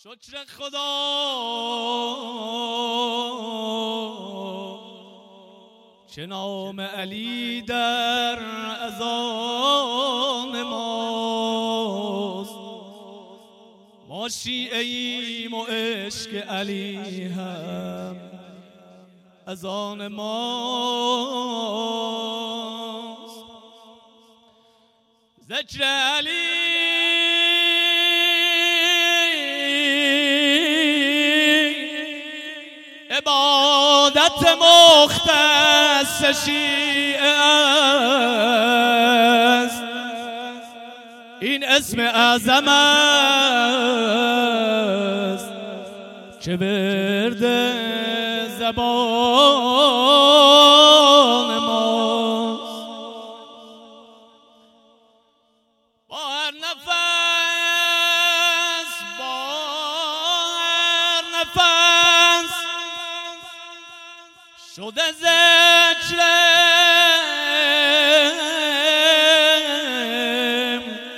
شکر خدا که نام علی در اذان ماست. ما شیعه ایم و عشق علی هم اذان ماست. ذکر علی عبادت مختص شیعه است. این اسم اعظم است که ورد زبان ماست. با هر نفس شده ذکرم،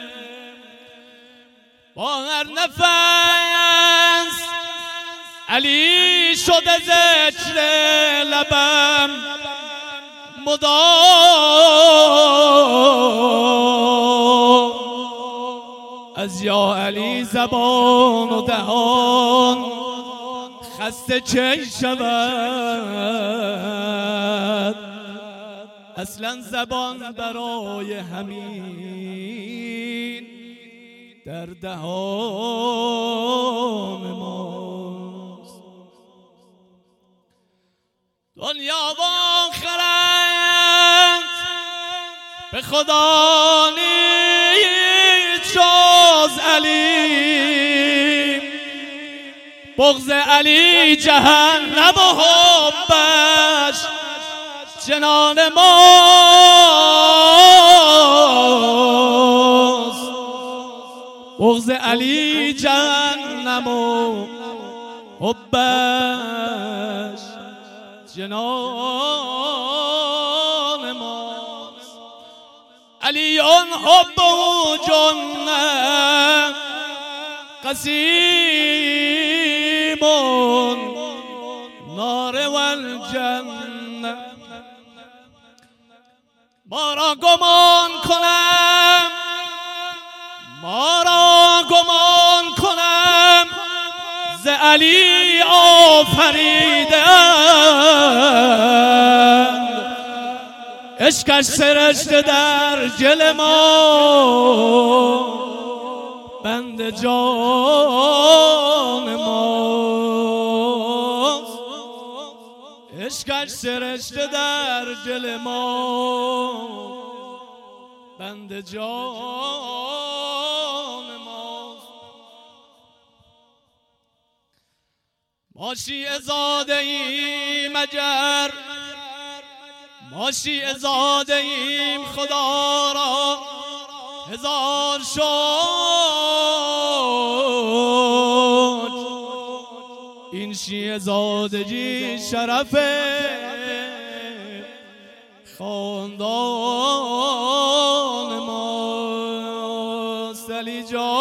با هر نفس علی شده ذکر لبم مدام. از یا علی زبان و دهان خسته چه شود؟ اصلا زبان برای همین در دهان ماست. دنیا و آخرت به خدا نیست جز علی. بغض علی جهنم و حبش جنان ماست. بغض علی جهنم و حبش جنان ماست. علی حبه جنة قسیم نار و الجنه. ما را گمان کنم ز علی آفریدند. عشقش سرشته در دل ما بند جان ماست. عشقش سرشته در دل ما بند جان ماست. ما شیعه زاده ایم اگر ما شیعه زاده ایم خدا را هزار شکر. این شیعه زادگی شرف خاندان ماست. علی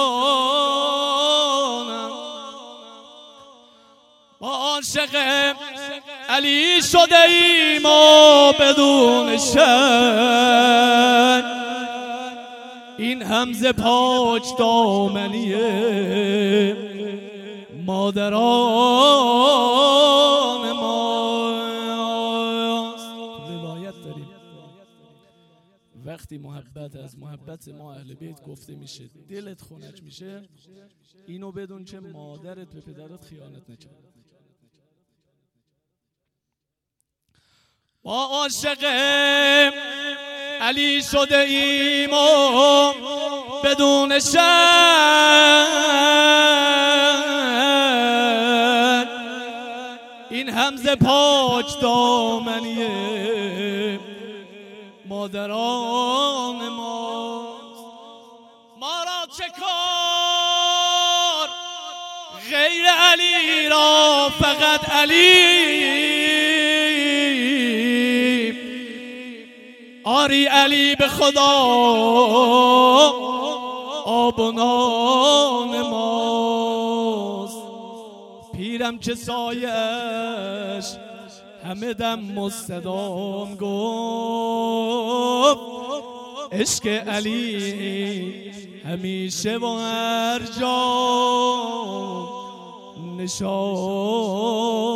جانم ما عاشق علی شده ایم و بدون شک این همز پاک دامنیه مادران ماست. روایت داریم وقتی محبت از محبت ما اهل بیت گفته میشه دلت خنک میشه، اینو بدون که مادرت به پدرت خیانت نکرد. ما عاشق علی شده ایم و بدون شک این همز پاک دامنیه مادران ماست. ما را چه کار غیر علی را فقط علی. آری علی به خدا آب و نان ماست. پیرم که سایش همه دم مستدام گفت عشق علی همیشه و هر جا نشان